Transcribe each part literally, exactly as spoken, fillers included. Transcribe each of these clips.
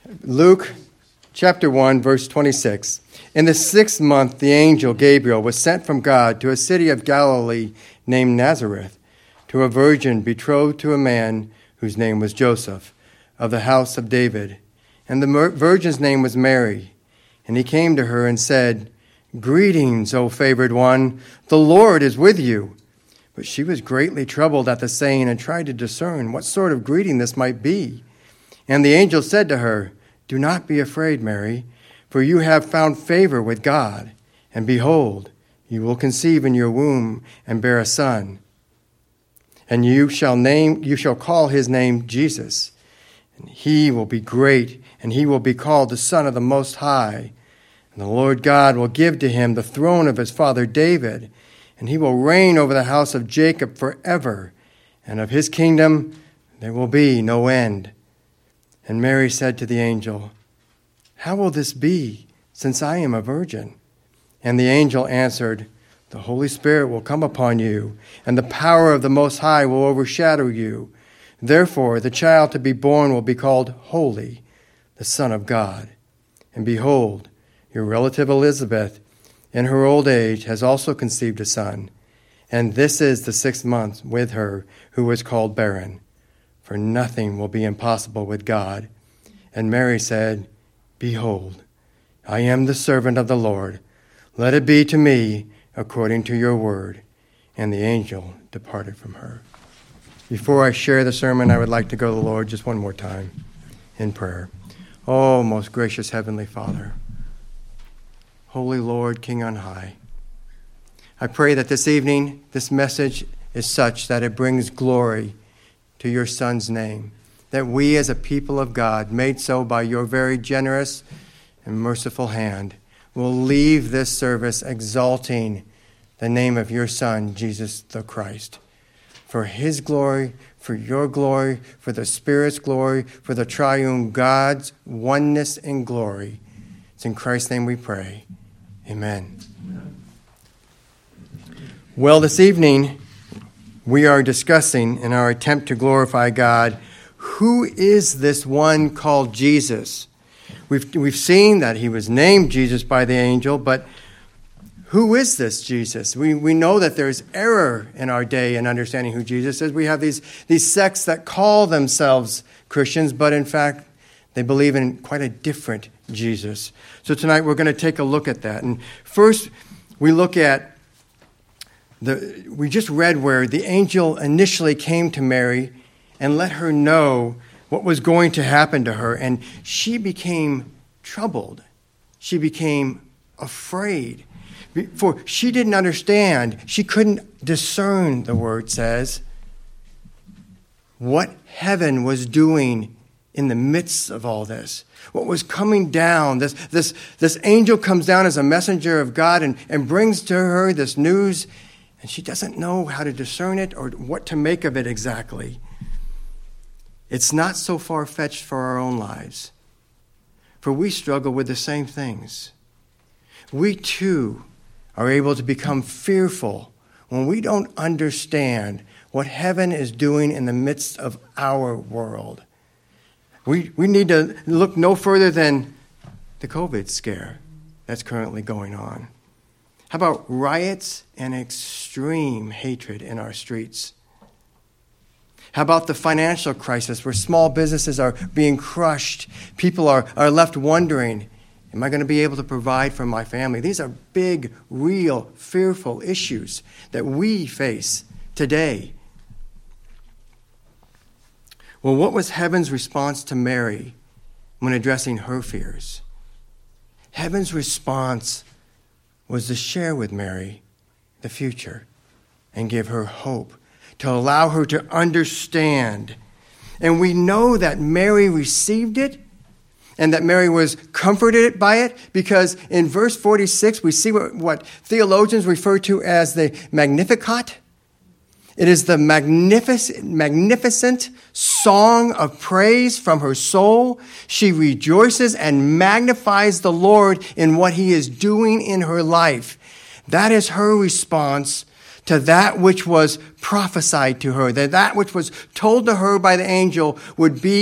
Luke chapter one, verse twenty-six. In the sixth month, the angel Gabriel was sent from God to a city of Galilee named Nazareth, to a virgin betrothed to a man whose name was Joseph, of the house of David. And the virgin's name was Mary. And he came to her and said, "Greetings, O favored one, the Lord is with you." But she was greatly troubled at the saying and tried to discern what sort of greeting this might be. And the angel said to her, "Do not be afraid, Mary, for you have found favor with God. And behold, you will conceive in your womb and bear a son. And you shall name you shall call his name Jesus. And he will be great, and he will be called the Son of the Most High. And the Lord God will give to him the throne of his father David, and he will reign over the house of Jacob forever, and of his kingdom there will be no end." And Mary said to the angel, "How will this be, since I am a virgin?" And the angel answered, "The Holy Spirit will come upon you, and the power of the Most High will overshadow you. Therefore, the child to be born will be called Holy, the Son of God. And behold, your relative Elizabeth, in her old age, has also conceived a son. And this is the sixth month with her who was called barren. For nothing will be impossible with God." And Mary said, "Behold, I am the servant of the Lord. Let it be to me according to your word." And the angel departed from her. Before I share the sermon, I would like to go to the Lord just one more time in prayer. Oh, most gracious Heavenly Father, Holy Lord, King on high, I pray that this evening, this message is such that it brings glory to your Son's name, that we as a people of God, made so by your very generous and merciful hand, will leave this service exalting the name of your Son, Jesus the Christ, for his glory, for your glory, for the Spirit's glory, for the triune God's oneness and glory. It's in Christ's name we pray. Amen. Amen. Well, this evening, we are discussing, in our attempt to glorify God, who is this one called Jesus? We've, we've seen that he was named Jesus by the angel, but who is this Jesus? We, we know that there's error in our day in understanding who Jesus is. We have these, these sects that call themselves Christians, but in fact, they believe in quite a different Jesus. So tonight we're going to take a look at that. And first, we look at The, we just read where the angel initially came to Mary and let her know what was going to happen to her. And she became troubled. She became afraid. For she didn't understand. She couldn't discern, the word says, what heaven was doing in the midst of all this. What was coming down. This, this, this angel comes down as a messenger of God and, and brings to her this news. And she doesn't know how to discern it or what to make of it exactly. It's not so far-fetched for our own lives, for we struggle with the same things. We too are able to become fearful when we don't understand what heaven is doing in the midst of our world. We, we need to look no further than the COVID scare that's currently going on. How about riots and extreme hatred in our streets? How about the financial crisis where small businesses are being crushed? People are, are left wondering, am I going to be able to provide for my family? These are big, real, fearful issues that we face today. Well, what was heaven's response to Mary when addressing her fears? Heaven's response was to share with Mary the future and give her hope, to allow her to understand. And we know that Mary received it and that Mary was comforted by it because in verse forty-six, we see what, what theologians refer to as the Magnificat. It is the magnificent, magnificent song of praise from her soul. She rejoices and magnifies the Lord in what he is doing in her life. That is her response to that which was prophesied to her, that that which was told to her by the angel would be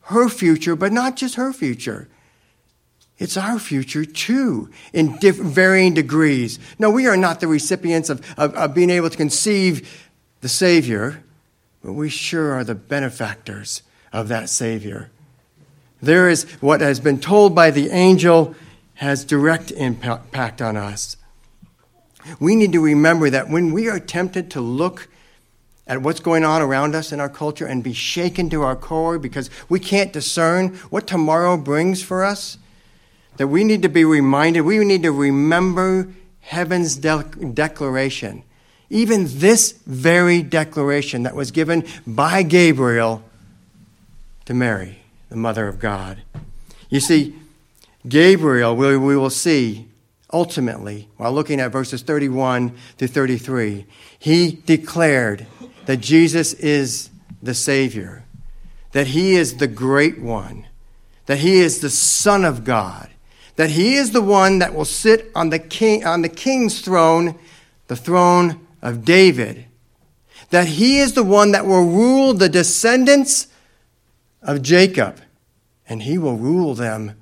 her future, but not just her future. It's our future too, in diff- varying degrees. No, we are not the recipients of, of, of being able to conceive the Savior, but we sure are the benefactors of that Savior. There is what has been told by the angel has direct impact on us. We need to remember that when we are tempted to look at what's going on around us in our culture and be shaken to our core because we can't discern what tomorrow brings for us, that we need to be reminded, we need to remember heaven's de- declaration. Even this very declaration that was given by Gabriel to Mary, the mother of God. You see, Gabriel, we, we will see ultimately, while looking at verses thirty-one to thirty-three, he declared that Jesus is the Savior, that he is the great one, that he is the Son of God, that he is the one that will sit on the king on the king's throne, the throne of David, that he is the one that will rule the descendants of Jacob, and he will rule them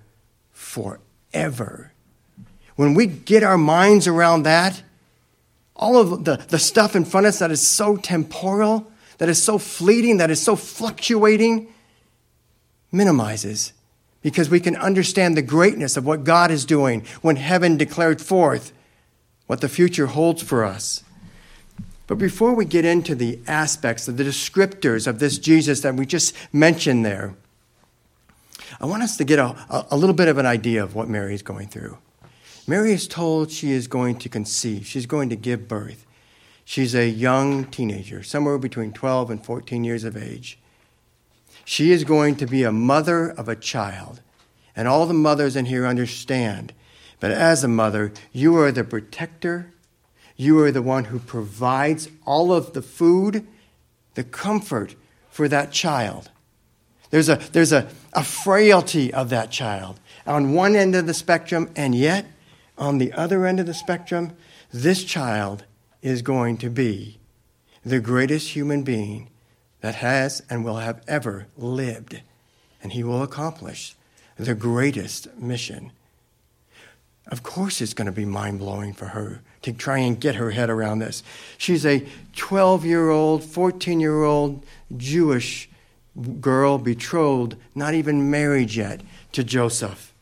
forever. When we get our minds around that, all of the, the stuff in front of us that is so temporal, that is so fleeting, that is so fluctuating, minimizes, because we can understand the greatness of what God is doing when heaven declared forth what the future holds for us. But before we get into the aspects of the descriptors of this Jesus that we just mentioned there, I want us to get a, a little bit of an idea of what Mary is going through. Mary is told she is going to conceive. She's going to give birth. She's a young teenager, somewhere between twelve and fourteen years of age. She is going to be a mother of a child. And all the mothers in here understand. But as a mother, you are the protector. You are the one who provides all of the food, the comfort for that child. There's a, there's a, a frailty of that child on one end of the spectrum, and yet on the other end of the spectrum, this child is going to be the greatest human being that has and will have ever lived. And he will accomplish the greatest mission. Of course it's going to be mind-blowing for her to try and get her head around this. She's a twelve-year-old, fourteen-year-old Jewish girl betrothed, not even married yet, to Joseph.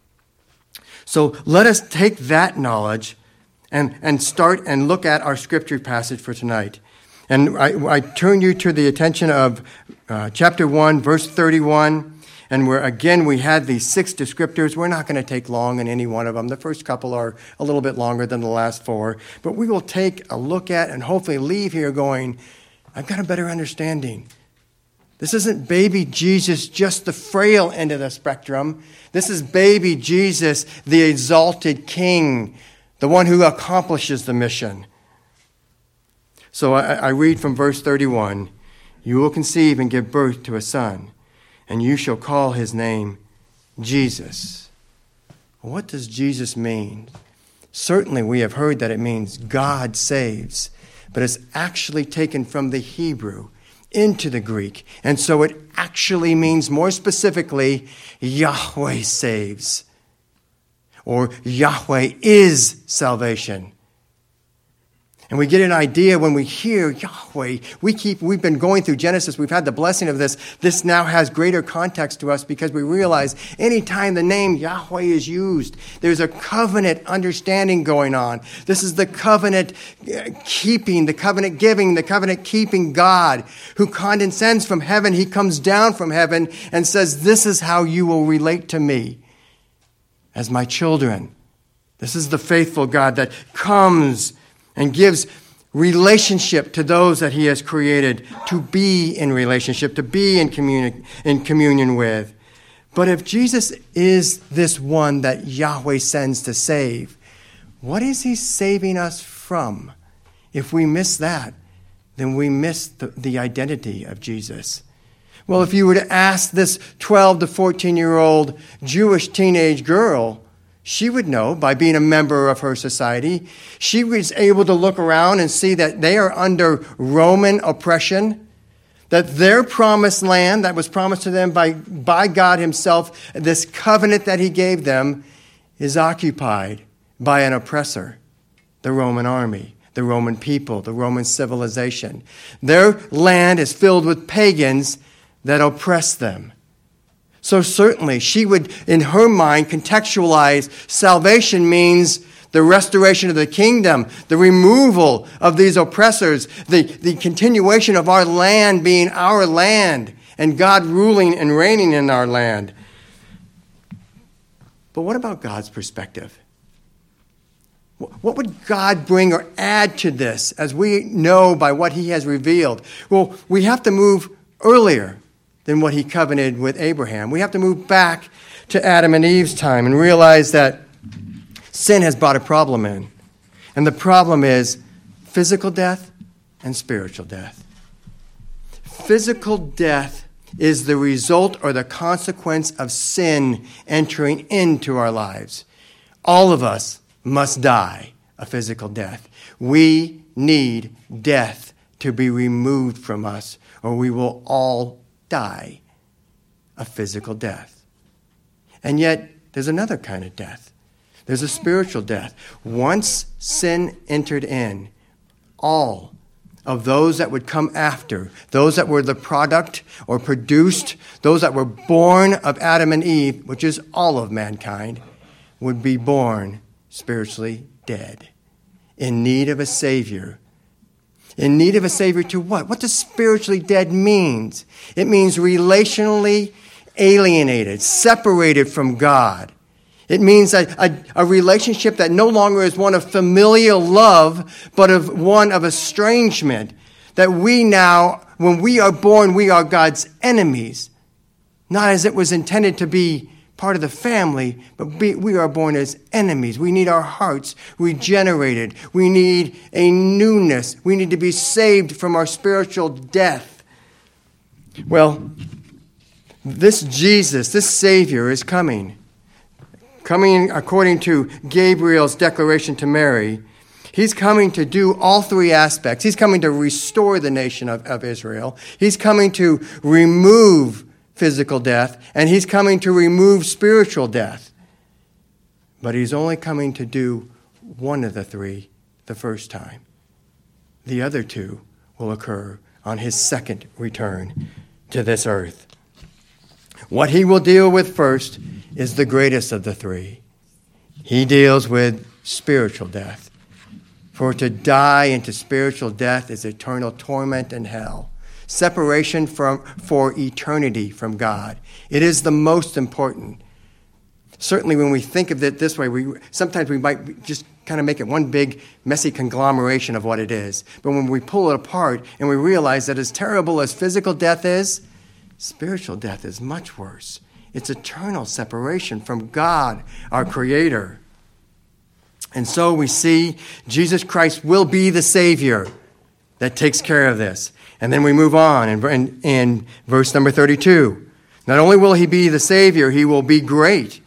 So let us take that knowledge and, and start and look at our scripture passage for tonight. And I, I turn you to the attention of uh, chapter one, verse thirty-one. And where, again, we had these six descriptors. We're not going to take long in any one of them. The first couple are a little bit longer than the last four. But we will take a look at and hopefully leave here going, I've got a better understanding. This isn't baby Jesus, just the frail end of the spectrum. This is baby Jesus, the exalted king, the one who accomplishes the mission. So I, I read from verse thirty-one, you will conceive and give birth to a son, and you shall call his name Jesus. What does Jesus mean? Certainly we have heard that it means God saves, but it's actually taken from the Hebrew into the Greek. And so it actually means more specifically, Yahweh saves, or Yahweh is salvation. And we get an idea when we hear Yahweh. We keep, we've been going through Genesis. We've had the blessing of this. This now has greater context to us because we realize anytime the name Yahweh is used, there's a covenant understanding going on. This is the covenant keeping, the covenant giving, the covenant keeping God who condescends from heaven. He comes down from heaven and says, this is how you will relate to me as my children. This is the faithful God that comes and gives relationship to those that he has created to be in relationship, to be in communion, in communion with. But if Jesus is this one that Yahweh sends to save, what is he saving us from? If we miss that, then we miss the, the identity of Jesus. Well, if you were to ask this twelve to fourteen-year-old Jewish teenage girl, she would know by being a member of her society. She was able to look around and see that they are under Roman oppression. That their promised land that was promised to them by, by God himself, this covenant that he gave them, is occupied by an oppressor, the Roman army, the Roman people, the Roman civilization. Their land is filled with pagans that oppress them. So certainly she would, in her mind, contextualize salvation means the restoration of the kingdom, the removal of these oppressors, the, the continuation of our land being our land, and God ruling and reigning in our land. But what about God's perspective? What would God bring or add to this, as we know by what he has revealed? Well, we have to move earlier than what he covenanted with Abraham. We have to move back to Adam and Eve's time and realize that sin has brought a problem in. And the problem is physical death and spiritual death. Physical death is the result or the consequence of sin entering into our lives. All of us must die a physical death. We need death to be removed from us, or we will all die a physical death. And yet, there's another kind of death. There's a spiritual death. Once sin entered in, all of those that would come after, those that were the product or produced, those that were born of Adam and Eve, which is all of mankind, would be born spiritually dead, in need of a Savior. In need of a Savior to what? What does spiritually dead mean? It means relationally alienated, separated from God. It means a, a, a relationship that no longer is one of familial love, but of one of estrangement. That we now, when we are born, we are God's enemies. Not as it was intended to be part of the family, but be, we are born as enemies. We need our hearts regenerated. We need a newness. We need to be saved from our spiritual death. Well, this Jesus, this Savior is coming. Coming according to Gabriel's declaration to Mary. He's coming to do all three aspects. He's coming to restore the nation of, of Israel. He's coming to remove physical death, and he's coming to remove spiritual death. But he's only coming to do one of the three the first time. The other two will occur on his second return to this earth. What he will deal with first is the greatest of the three. He deals with spiritual death. For to die into spiritual death is eternal torment and hell. Separation from for eternity from God. It is the most important. Certainly when we think of it this way, we sometimes we might just kind of make it one big messy conglomeration of what it is. But when we pull it apart and we realize that as terrible as physical death is, spiritual death is much worse. It's eternal separation from God, our Creator. And so we see Jesus Christ will be the Savior that takes care of this. And then we move on in, in, in verse number thirty-two. Not only will he be the Savior, he will be great.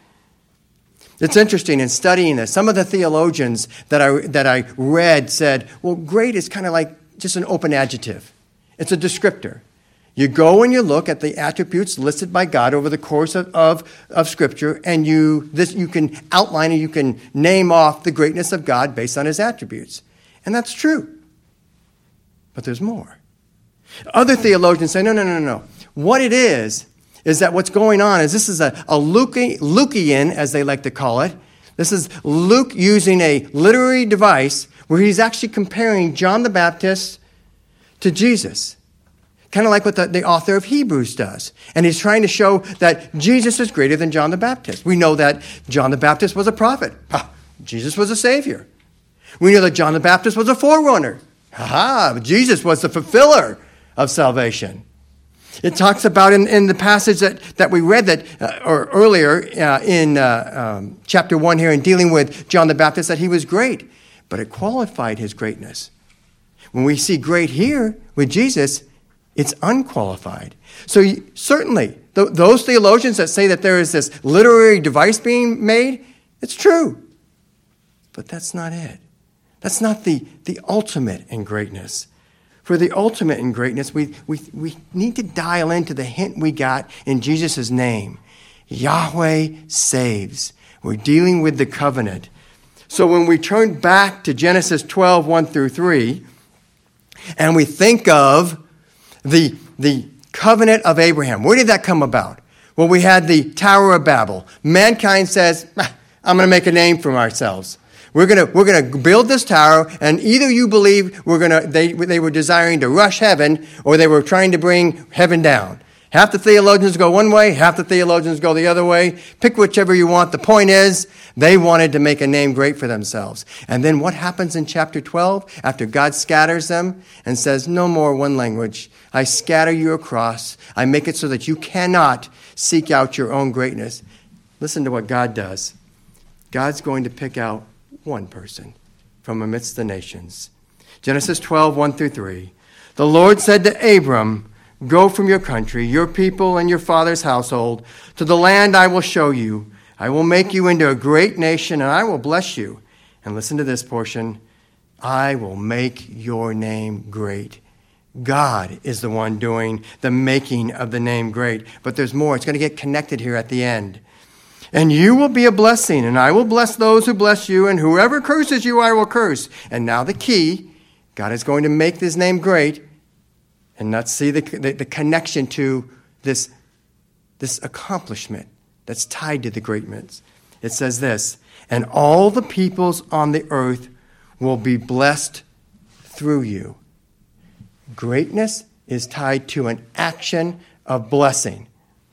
It's interesting in studying this. Some of the theologians that I, that I read said, well, great is kind of like just an open adjective. It's a descriptor. You go and you look at the attributes listed by God over the course of, of, of Scripture, and you this you can outline and you can name off the greatness of God based on his attributes. And that's true. But there's more. Other theologians say, no, no, no, no. What it is, is that what's going on is this is a, a Luke, Lukean, as they like to call it. This is Luke using a literary device where he's actually comparing John the Baptist to Jesus. Kind of like what the, the author of Hebrews does. And he's trying to show that Jesus is greater than John the Baptist. We know that John the Baptist was a prophet. Ah, Jesus was a savior. We know that John the Baptist was a forerunner. Aha, Jesus was the fulfiller of salvation. It talks about in, in the passage that, that we read that uh, or earlier uh, in uh, um, chapter one here in dealing with John the Baptist that he was great. But it qualified his greatness. When we see great here with Jesus, it's unqualified. So certainly, th- those theologians that say that there is this literary device being made, it's true. But that's not it. That's not the, the ultimate in greatness. For the ultimate in greatness, we, we, we need to dial into the hint we got in Jesus' name. Yahweh saves. We're dealing with the covenant. So when we turn back to Genesis twelve, one through three, and we think of the, the covenant of Abraham, where did that come about? Well, we had the Tower of Babel. Mankind says, ah, I'm going to make a name for ourselves. We're going to we're going to build this tower, and either you believe we're going to they they were desiring to rush heaven, or they were trying to bring heaven down. Half the theologians go one way, half the theologians go the other way. Pick whichever you want. The point is, they wanted to make a name great for themselves. And then what happens in chapter twelve after God scatters them and says, no more one language. I scatter you across. I make it so that you cannot seek out your own greatness. Listen to what God does. God's going to pick out one person from amidst the nations. Genesis twelve, one through three. The Lord said to Abram, go from your country, your people, and your father's household to the land I will show you. I will make you into a great nation, and I will bless you. And listen to this portion. I will make your name great. God is the one doing the making of the name great. But there's more. It's going to get connected here at the end. And you will be a blessing, and I will bless those who bless you, and whoever curses you, I will curse. And now the key, God is going to make this name great. And let's see the, the, the connection to this, this accomplishment that's tied to the greatness. It says this, and all the peoples on the earth will be blessed through you. Greatness is tied to an action of blessing.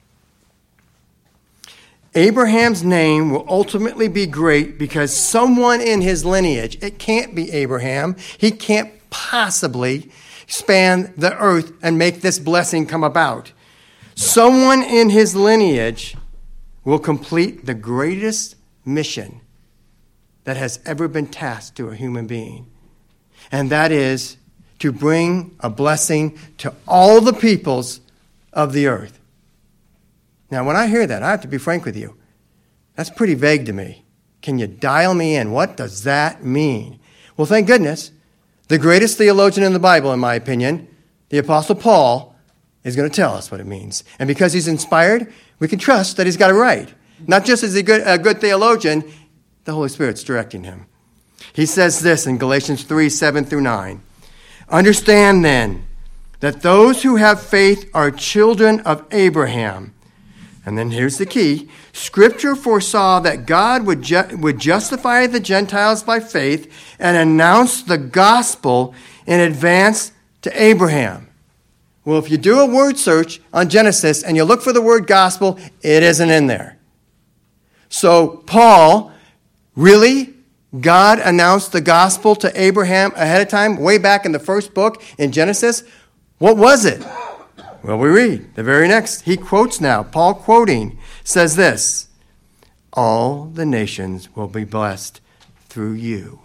Abraham's name will ultimately be great because someone in his lineage, it can't be Abraham, he can't possibly span the earth and make this blessing come about. Someone in his lineage will complete the greatest mission that has ever been tasked to a human being. And that is to bring a blessing to all the peoples of the earth. Now, when I hear that, I have to be frank with you. That's pretty vague to me. Can you dial me in? What does that mean? Well, thank goodness. The greatest theologian in the Bible, in my opinion, the Apostle Paul, is going to tell us what it means. And because he's inspired, we can trust that he's got it right. Not just as a good, a good theologian, the Holy Spirit's directing him. He says this in Galatians three, seven through nine. Understand then that those who have faith are children of Abraham. And then here's the key. Scripture foresaw that God would, ju- would justify the Gentiles by faith and announce the gospel in advance to Abraham. Well, if you do a word search on Genesis and you look for the word gospel, it isn't in there. So Paul, really, God announced the gospel to Abraham ahead of time, way back in the first book in Genesis. What was it? Well, we read the very next. He quotes now. Paul quoting says this, all the nations will be blessed through you.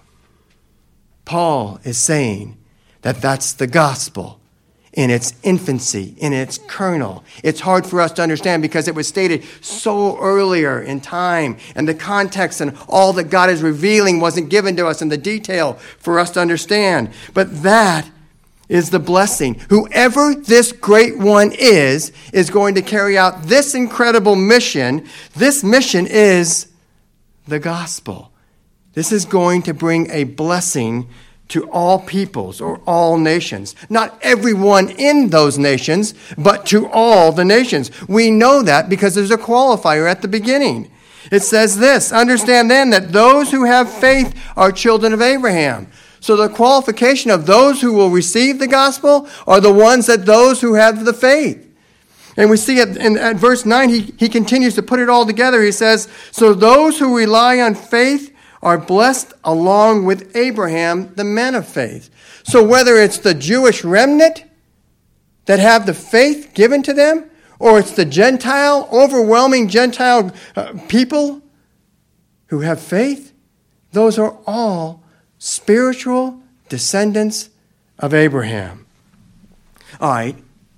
Paul is saying that that's the gospel in its infancy, in its kernel. It's hard for us to understand because it was stated so earlier in time, and the context and all that God is revealing wasn't given to us in the detail for us to understand. But that is the blessing. Whoever this great one is, is going to carry out this incredible mission. This mission is the gospel. This is going to bring a blessing to all peoples or all nations. Not everyone in those nations, but to all the nations. We know that because there's a qualifier at the beginning. It says this, understand then that those who have faith are children of Abraham. So the qualification of those who will receive the gospel are the ones that those who have the faith. And we see it in at verse nine, he, he continues to put it all together. He says, so those who rely on faith are blessed along with Abraham, the man of faith. So whether it's the Jewish remnant that have the faith given to them, or it's the Gentile, overwhelming Gentile uh, people who have faith, those are all spiritual descendants of Abraham. All right,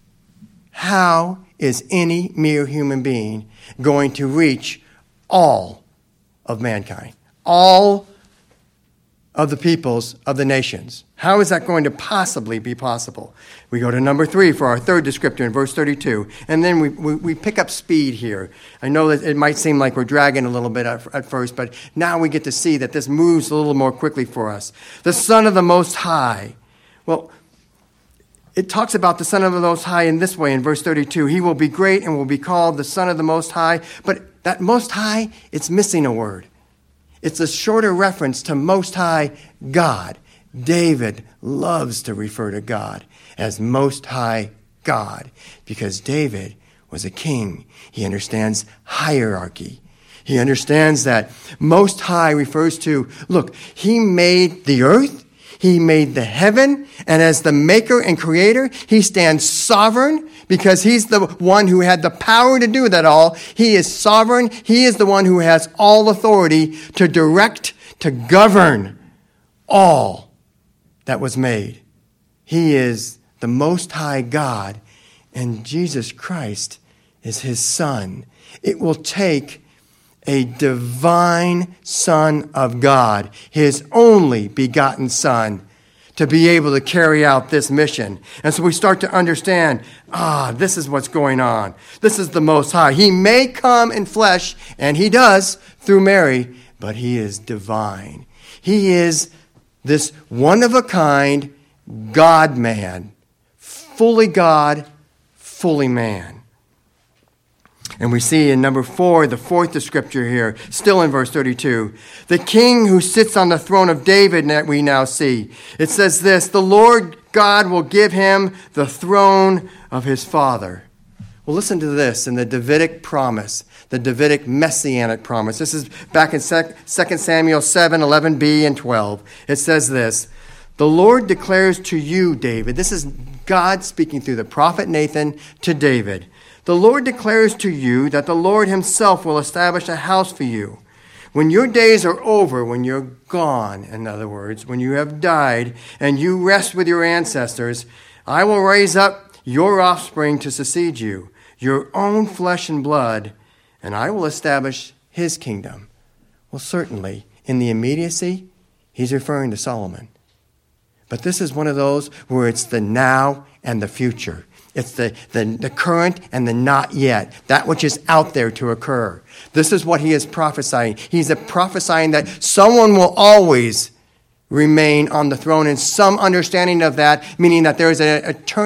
how is any mere human being going to reach all of mankind? All of the peoples of the nations. How is that going to possibly be possible? We go to number three for our third descriptor in verse thirty-two, and then we, we, we pick up speed here. I know that it might seem like we're dragging a little bit at, at first, but now we get to see that this moves a little more quickly for us. The Son of the Most High. Well, it talks about the Son of the Most High in this way in verse thirty-two. He will be great and will be called the Son of the Most High. But that Most High, it's missing a word. It's a shorter reference to Most High God. David loves to refer to God as Most High God because David was a king. He understands hierarchy. He understands that Most High refers to, look, he made the earth, he made the heaven, and as the maker and creator, he stands sovereign because he's the one who had the power to do that all. He is sovereign. He is the one who has all authority to direct, to govern all that was made. He is the Most High God, and Jesus Christ is his Son. It will take a divine Son of God, his only begotten Son, to be able to carry out this mission. And so we start to understand, ah, this is what's going on. This is the Most High. He may come in flesh, and he does through Mary, but he is divine. He is this one-of-a-kind God-man, fully God, fully man. And we see in number four, the fourth descriptor here, still in verse thirty-two, the king who sits on the throne of David that we now see. It says this, the Lord God will give him the throne of his father. Well, listen to this in the Davidic promise, the Davidic messianic promise. This is back in Second Samuel seven, eleven b and twelve. It says this, the Lord declares to you, David. This is God speaking through the prophet Nathan to David. The Lord declares to you that the Lord himself will establish a house for you. When your days are over, when you're gone, in other words, when you have died and you rest with your ancestors, I will raise up your offspring to succeed you, your own flesh and blood, and I will establish his kingdom. Well, certainly, in the immediacy, he's referring to Solomon. But this is one of those where it's the now and the future. It's the, the, the current and the not yet, that which is out there to occur. This is what he is prophesying. He's a prophesying that someone will always remain on the throne in some understanding of that, meaning that there is an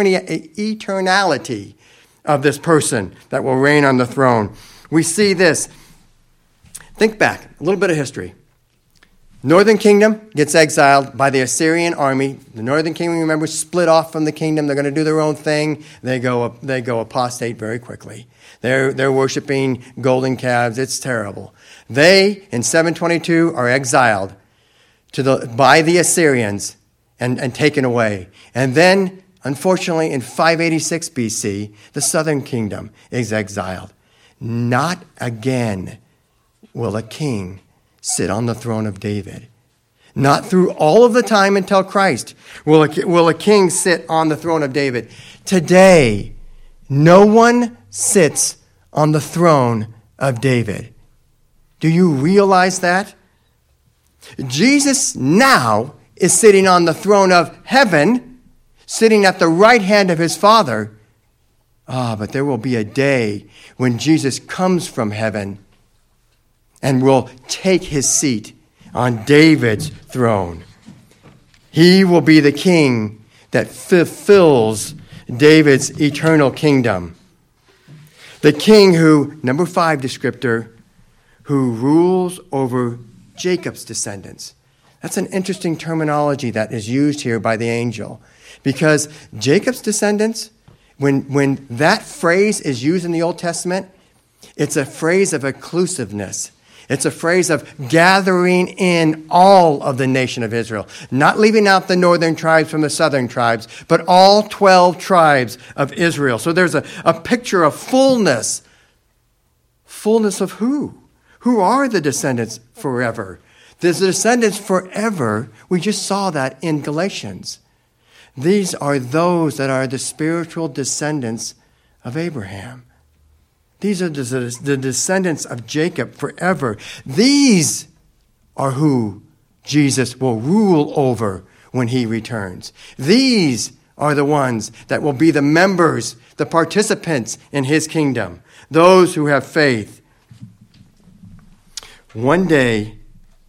eternality of this person that will reign on the throne. We see this. Think back, a little bit of history. Northern kingdom gets exiled by the Assyrian army. The northern kingdom, remember, split off from the kingdom. They're going to do their own thing. They go they go apostate very quickly. They're, they're worshiping golden calves. It's terrible. They, in seven twenty-two, are exiled to the by the Assyrians and, and taken away. And then, unfortunately, in five eighty-six B C, the southern kingdom is exiled. Not again will a king sit on the throne of David. Not through all of the time until Christ will a, will a king sit on the throne of David. Today, no one sits on the throne of David. Do you realize that? Jesus now is sitting on the throne of heaven, sitting at the right hand of his Father. Ah, but there will be a day when Jesus comes from heaven and will take his seat on David's throne. He will be the king that fulfills David's eternal kingdom. The king who, number five descriptor, who rules over Jacob's descendants. That's an interesting terminology that is used here by the angel. Because Jacob's descendants, when, when that phrase is used in the Old Testament, it's a phrase of inclusiveness. It's a phrase of gathering in all of the nation of Israel, not leaving out the northern tribes from the southern tribes, but all twelve tribes of Israel. So there's a, a picture of fullness. Fullness of who? Who are the descendants forever? There's the descendants forever. We just saw that in Galatians. These are those that are the spiritual descendants of Abraham. These are the descendants of Jacob forever. These are who Jesus will rule over when he returns. These are the ones that will be the members, the participants in his kingdom, those who have faith. One day,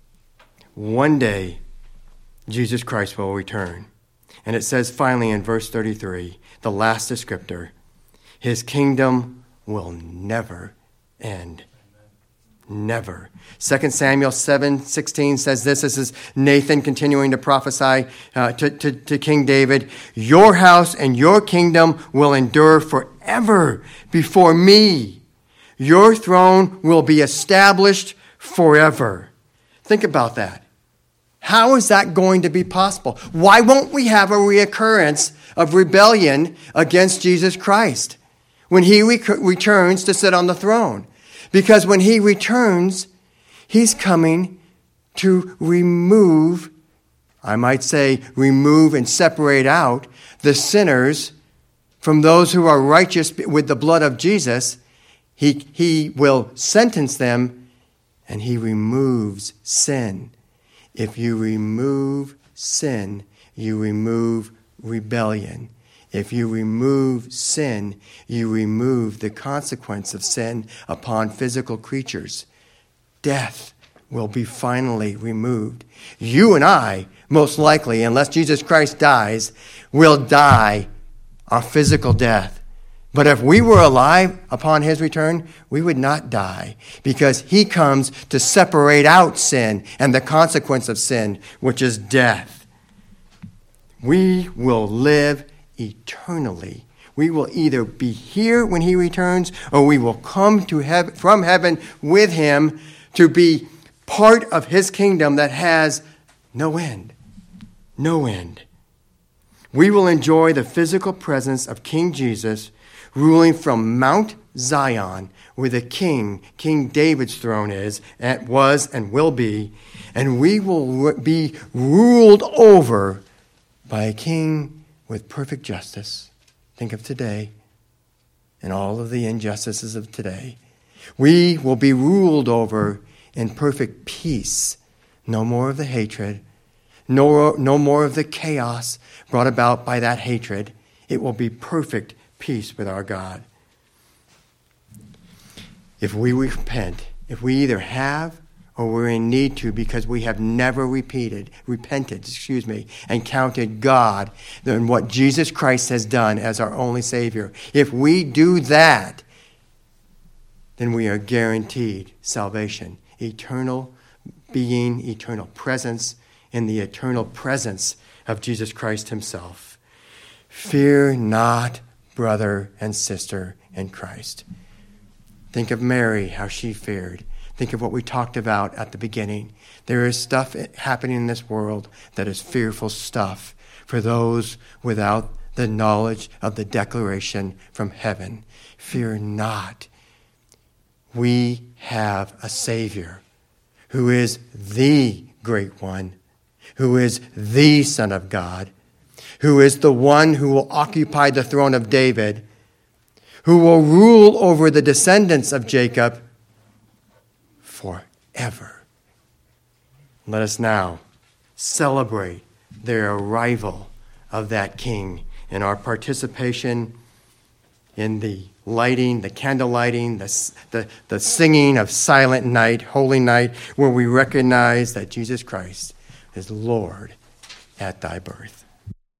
one day, Jesus Christ will return. And it says finally in verse thirty-three, the last descriptor, his kingdom will never end. Never. Second Samuel seven sixteen says this. This is Nathan continuing to prophesy uh, to, to, to King David. Your house and your kingdom will endure forever before me. Your throne will be established forever. Think about that. How is that going to be possible? Why won't we have a reoccurrence of rebellion against Jesus Christ when he re- returns to sit on the throne? Because when he returns, he's coming to remove, I might say, remove and separate out the sinners from those who are righteous with the blood of Jesus. He, he will sentence them, and he removes sin. If you remove sin, you remove rebellion. If you remove sin, you remove the consequence of sin upon physical creatures. Death will be finally removed. You and I, most likely, unless Jesus Christ dies, will die a physical death. But if we were alive upon his return, we would not die, because he comes to separate out sin and the consequence of sin, which is death. We will live eternally. We will either be here when he returns, or we will come to heaven, from heaven with him to be part of his kingdom that has no end. No end. We will enjoy the physical presence of King Jesus, ruling from Mount Zion, where the king, King David's throne is, and was and will be, and we will be ruled over by a king with perfect justice. Think of today and all of the injustices of today. We will be ruled over in perfect peace. No more of the hatred, no, no more of the chaos brought about by that hatred. It will be perfect peace with our God. If we repent, if we either have or we're in need to because we have never repeated, repented, excuse me, and counted God in what Jesus Christ has done as our only Savior. If we do that, then we are guaranteed salvation, eternal being, eternal presence in the eternal presence of Jesus Christ himself. Fear not, brother and sister in Christ. Think of Mary, how she feared. Think of what we talked about at the beginning. There is stuff happening in this world that is fearful stuff for those without the knowledge of the declaration from heaven. Fear not. We have a Savior who is the great one, who is the Son of God, who is the one who will occupy the throne of David, who will rule over the descendants of Jacob forever. Let us now celebrate the arrival of that King in our participation in the lighting, the candle lighting, the, the, the singing of Silent Night, Holy Night, where we recognize that Jesus Christ is Lord at thy birth.